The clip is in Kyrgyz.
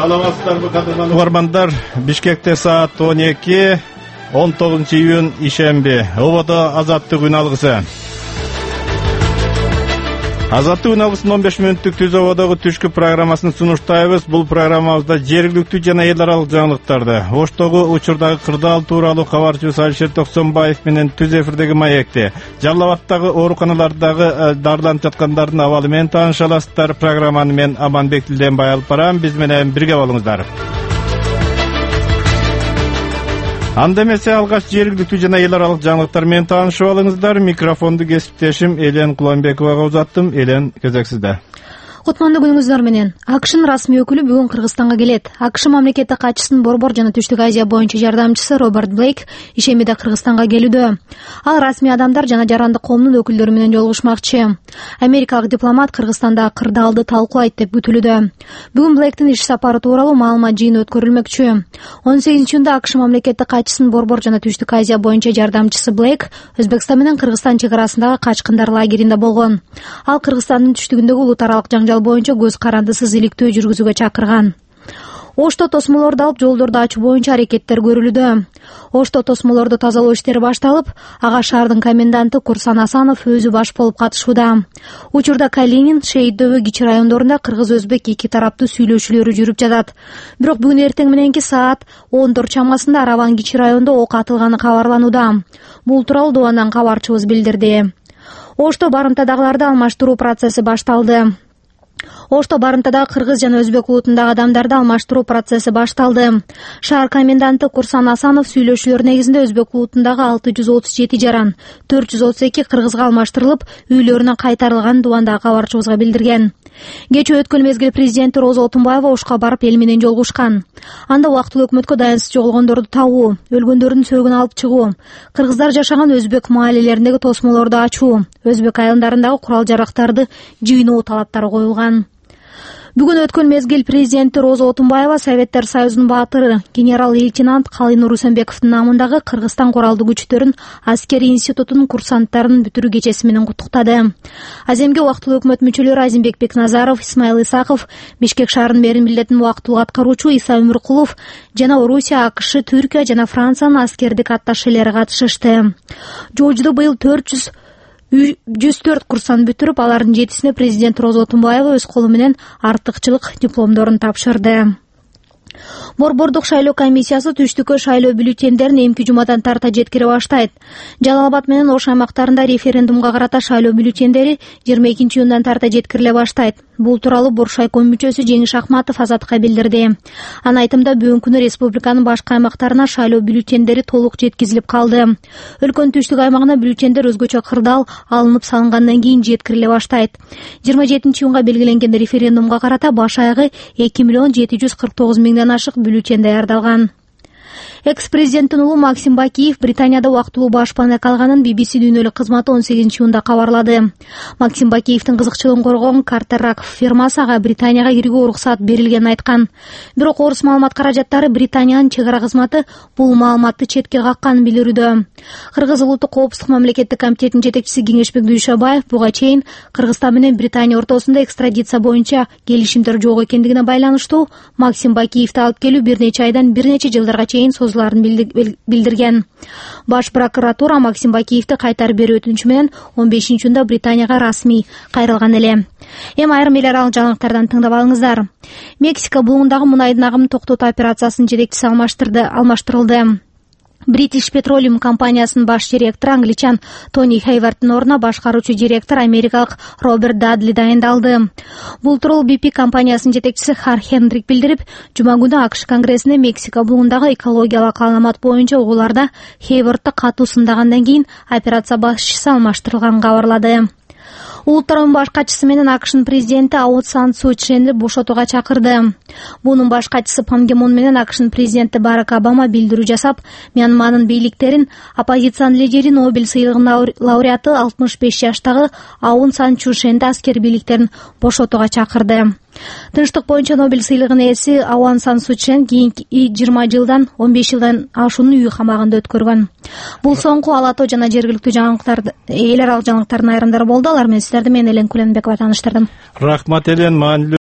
Саламатсыздарбы кадырлан угармандар. Бишкекте саат 12, 19 июнь ишемби. Ободо азаттык үн алгысы. Азаттык үн алгысынын 15 мүнөттүк түз ободогу түшкү программасын сунуштайбыз. Бул программабызда жергиликтүү жана эл аралык жаңылыктарды, Оштогу учурдагы кырдаал тууралуу кабарчыбыз Алишер Токсонбаев менен түз эфирдеги маекти, Жалал Абаддагы ооруканалардагы дарыланып жаткандардын абалы менен тааныша аласыздар. Программаны мен Аманбек Тилденбай алып барам. Биз менен бирге болуңуздар. Анда эмесе алгач жергиликтүү жана эл аралык жаңылыктар менен таанышып алыңыздар. Микрофонду кесиптешим Элен Куланбековага узаттым. Элен, кезек сизде. Кутмандуу күнүңүздөр менен. АКШнын расмий өкүлү бүгүн Кыргызстанга келет. АКШ мамлекеттик катчысынын Борбор жана Түштүк Азия боюнча жардамчысы Роберт Блейк ишемиде Кыргызстанга келүүдө. Ал расмий адамдар жана жарандык коомдун өкүлдөрү менен жолугушмакчы. Америкалык дипломат Кыргызстанда кырдаалды талкуулайт деп күтүлүүдө. Бүгүн Блейктин иш сапары тууралуу маалымат жыйыны өткөрүлмөкчү. 18-июнда АКШ мамлекеттик катчысынын Борбор жана Түштүк Азия боюнча жардамчысы Блейк Өзбекстан менен Кыргызстан чек арасындагы качкындар лагеринде болгон. Ал Кыргызстандын түштүгүндөгү улут аралык жаңжал боюнча көз карандысыз иликтөө жүргүзүүгө чакырган. Ошто тосмолорду алып жолдорду ачуу боюнча аракеттер көрүлүүдө. Ошто тосмолорду тазалоо иштери башталып, ага шаардын коменданты Курсан Асанов өзү баш болуп катышууда. Учурда Калинин, Шейитдөбө, Кичи райондорунда кыргыз-өзбек эки тараптуу сүйлөшүүлөрү жүрүп жатат. Бирок бүгүн эртең мененки саат 14 чамасында Араван Кичи районунда ок атылганы кабарланууда. Бул тууралуу Дубандан кабарчыбыз билдирди. Ошто барымтадагыларды алмаштыруу процесси башталды. Ошто барымтадагы кыргыз жана өзбек улутундагы адамдарды алмаштыруу процесси башталды. Шаар коменданты Курсан Асанов сүйлөшүүлөр негизинде өзбек улутундагы 637 жаран 432 кыргызга алмаштырылып, үйлөрүнө кайтарылганын Дубандагы кабарчыбызга билдирген. Кечээ өткөн мезгил президенти Роза Отунбаева Ошко барып эл менен жолугушкан. Анда убактылуу өкмөткө дайынсыз жоголгондорду табуу, өлгөндөрдүн сөөгүн алып чыгуу, кыргыздар жашаган өзбек маалелериндеги тосмолорду ачуу, өзбек айылдарындагы курал жарактарды жыйноо талаптары коюлган. Бүгүн өткөн мезгил президенти Роза Отунбаева Советтер Союзунун баатыры генерал-лейтенант Калыйнур Усенбековдун намындагы Кыргызстан куралдуу күчтөрүнүн аскери институтунун курсанттарын бүтүрүү кечеси менен куттуктады. Аземге убактылуу өкмөт мүчөлөрү Азимбек Бекназаров, Исмаил Исаков, Бишкек шаарынын мэрин милдетин убактылуу аткаруучу Иса Өмүркулов жана Орусия, АКШ, Түркия жана Франциянын аскердик атташелери катышышты. Жоождо быйыл 104 курсан бүтүрүп, алардын 7-сине президент Роза Отунбаева өз колу менен артыкчылык дипломдорун тапшырды. Борбордук шайлоо комиссиясы түштүккө шайлоо бюллетендерин эмки жумадан тарта жеткире баштайт. Жалал Абад менен Ош аймактарында референдумга карата шайлоо бюллетендери 22-июндан тарта жеткириле баштайт. Бул тууралуу Боршайком мүчөсү Жеңиш Ахматов Азатка билдирди. Анын айтымында бүгүнкү күнү республиканын башка аймактарына шайлоо бюллетендери толук жеткизилип калды. Өлкөнүн түштүк аймагына бюллетендер өзгөчө кырдаал алынып салынгандан кийин жеткириле баштайт. 27-июнга белгиленген референдумга карата баш аягы 2.749.000 ашык бюллетен даярдалган. Экс-президенттин уулу Максим Бакиев Британияда убактылуу башпана калганын BBC дүйнөлүк кызматы 18-июнда кабарлады. Максим Бакиевдин кызыкчылыгын коргогон Картер Раков фирмасы ага Британияга кирүүгө уруксат берилгенин айткан. Бирок орус маалымат каражаттары Британиянын чек ара кызматы бул маалыматты четке какканын билдирүүдө. Кыргыз улуттук коопсуздук мамлекеттик комитетинин жетекчиси Кеңешбек Дүйшөбаев буга чейин Кыргызстан менен Британия ортосунда экстрадиция боюнча келишимдер жок экендигине байланыштуу Максим Бакиевди алып келүү бир нече айдан бир нече жылдарга чейин созуларын билдирген. Баш прокуратура Максим Бакиевди кайтарып берүү өтүнүчү менен 15-июнда Британияга расмий кайрылган эле. Эми айрым эл аралык жаңылыктардан тыңдап алыңыздар. Мексика бугундагы мунайдын агымын токтотуу операциясынын жетекчиси алмаштырылды. British Petroleum компаниясынын баш директору англичан Тони Хейвардтын ордуна башкаруучу директор америкалык Роберт Дадли дайындалды. Бул тууралуу BP компаниясынын жетекчиси Хар Хендрик билдирип, жума күнү АКШ конгрессинде Мексика бугундагы экологиялык каламат боюнча угууларда Хейвардты катуу сындагандан кийин операция башчысы алмаштырылганын кабарлады. Улуттардын баш катчысы менен АКШнын президенти Аун Сан Су Чжэнди бошотууга чакырды. Бунун баш катчысы Пан Ги Мун менен АКШнын президенти Барак Обама билдирүү жасап, Мьянманын бийликтерин оппозициянын лидери Нобель сыйлыгынын лауреаты 65 жаштагы Аун Сан Су Чжэнди аскер бийликтерин бошотууга чакырды. Тынчтык боюнча Нобель сыйлыгынын ээси Аун Сан Су Чжэн кийинки 20 жылдан 15 жылдан ашуун үй камагында өткөргөн. Бул соңку ала тоо жана жергиликтүү жаңылыктар, эл аралык жаңылыктардын айрымдары болду. Алар менен сиздерди мен Элен Куланбекова тааныштырдым. Рахмат Элен.